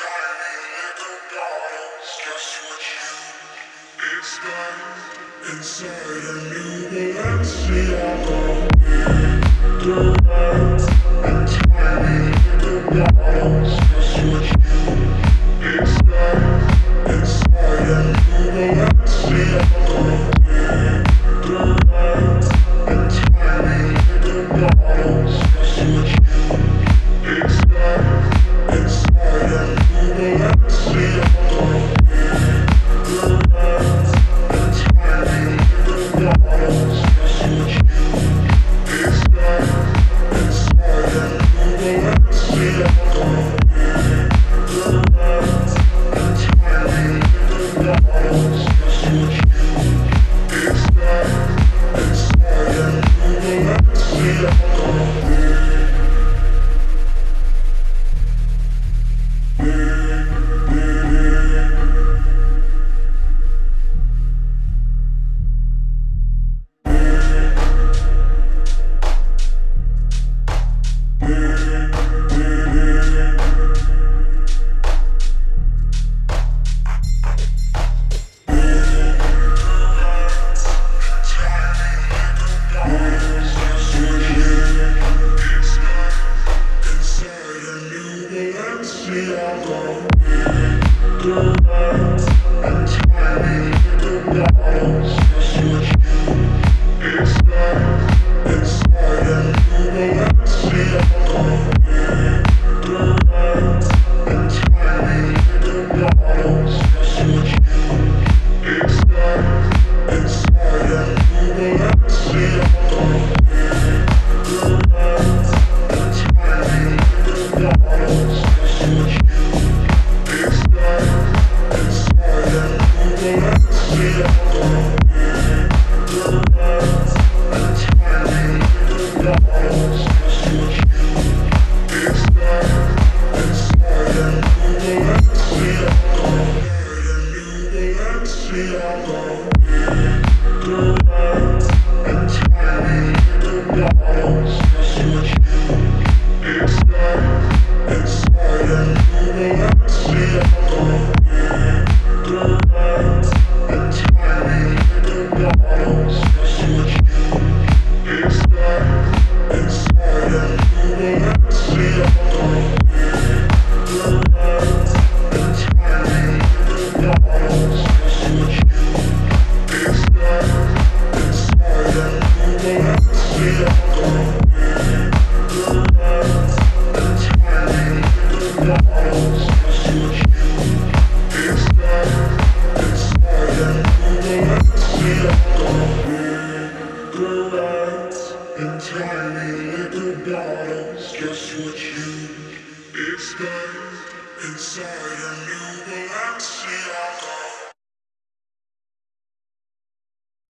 tiny little bottles, just what you expect inside a new Balenciaga. Direct and tiny little bottles, just what you expect inside a new Balenciaga. Direct and tiny little bottles, just what you expect inside a new Balenciaga. Direct and tiny little bottles, just what you expect inside a new Balenciaga. Direct and tiny little bottles, just what you expect inside a new Balenciaga. Just what you expect inside a new Balenciaga.